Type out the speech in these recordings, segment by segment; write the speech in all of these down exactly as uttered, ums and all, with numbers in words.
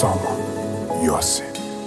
سامان یاسین.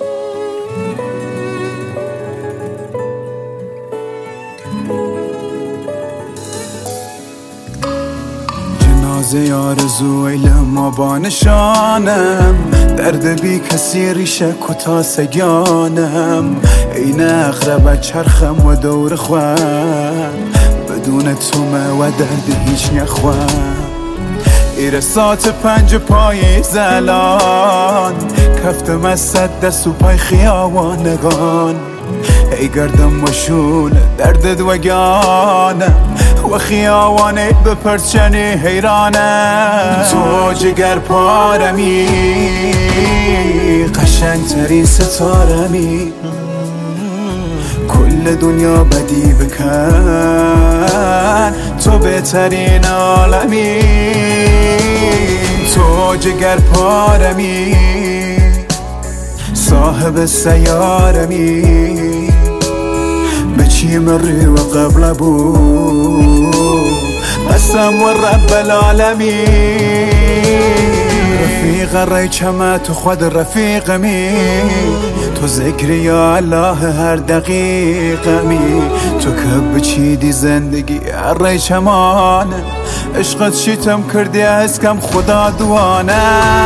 جنازه آرزو ایلم با نشانم، درد بی کسی ریشه کتا سگانم، این اقرب چرخم و دور خوام، بدون تومه و درد هیچ نخوام. ایره سات پنج پای زلان، کفتم از صد دست و پای خیابانگان، ای گردم و شول دردت وگانم و خیابانه به پرچنی حیرانم. تو جگر پارمی، قشنگ ترین ستارمی، کل دنیا بدی بکن، تو بهترین عالمی. تو جگر پارمی، صاحب سیارمی، به چی مری و قبل بود قسم و رب العالمین. رفیق ریچمه تو خود رفیقمی، تو ذکری یا الله هر دقیقمی، تو که بچیدی زندگی هر ریچمانه، عشقت شیتم کردی از کم خدا دوانه.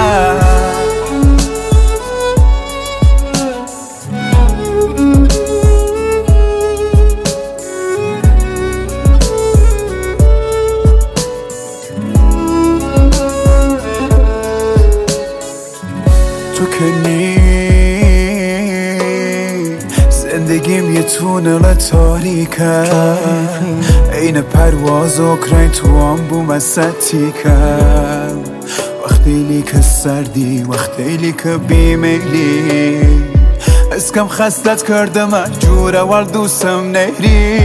تو که نی زندگیم یه تونل تاریکه، این پرواز اوکراین تو هم بوم از ستیکه. وقتی لی که سردی، وقتی لی که بیمیلی، از کم خستت کرده مجبور اول دوستم نهری.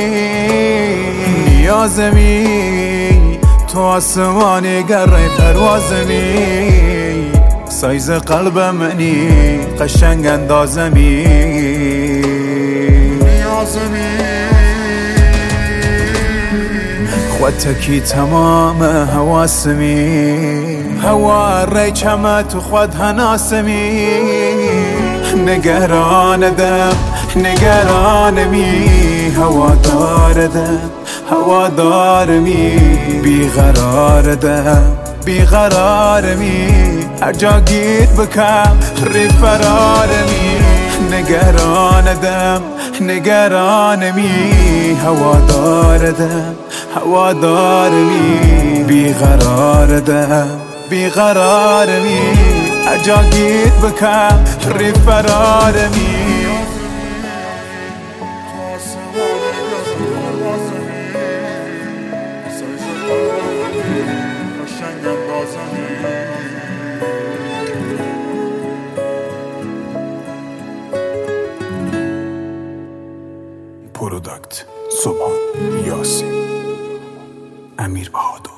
نیازمی تو آسمانی گره پروازمی، سایز قلب منی قشنگ اندازمی. نیازمی خودتکی تمام حواسمی، هوا ریچمه تو خود هناسمی. نگرانم نگرانمی، هوا داردم هوا دارمی، بیقراردم بیقرارمی، هر جا گیر بکم ری فرارمی. نگرانم نگرانمی، هوا داردم هوا دارمی، بیقراردم بیقرارمی، هر جا گیر بکم ری فرارمی. پروداکت سامان یاسین. امیر بهادر.